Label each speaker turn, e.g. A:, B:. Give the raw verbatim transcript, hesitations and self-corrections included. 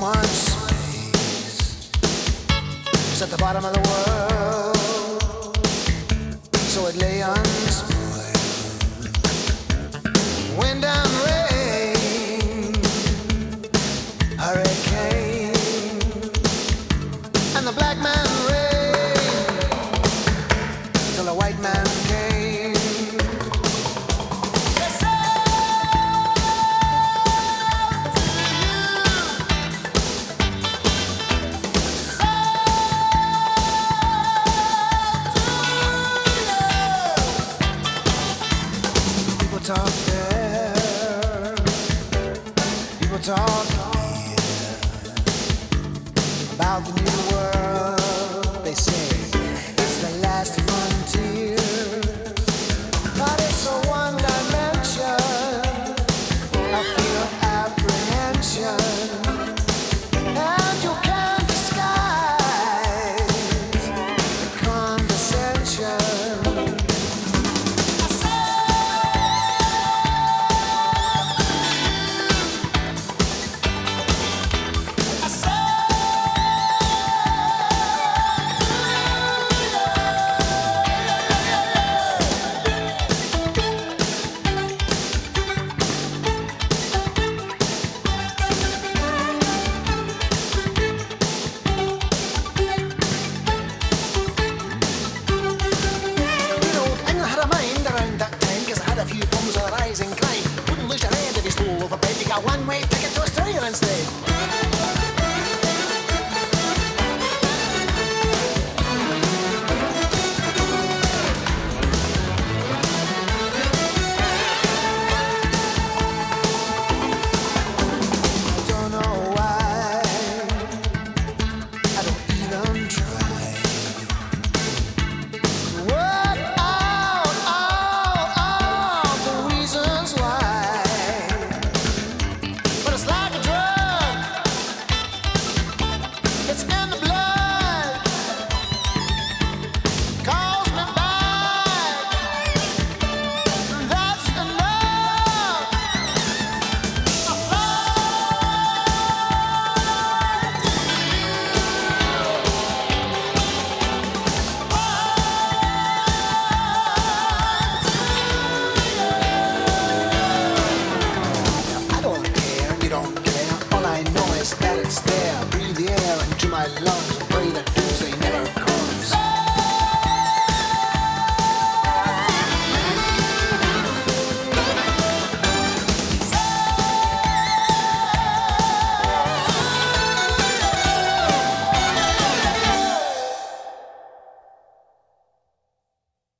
A: much space. It's at the bottom of the world, so it lay unspoiled. Wind and rain, hurricane, and the black man reigned till the white man came. Talk there, people talk here about the new world. They say it's the last frontier, but it's a one dimension. I feel apprehension, and you can't disguise the condescension. A one-way ticket to Australia instead. I don't know why, I don't even try to work out all, all the reasons why. It's like a drug, it's in the blood, calls me back, that's enough. I fly I don't care, you don't care. All I know is that it's there. Breathe the air into my lungs and pray that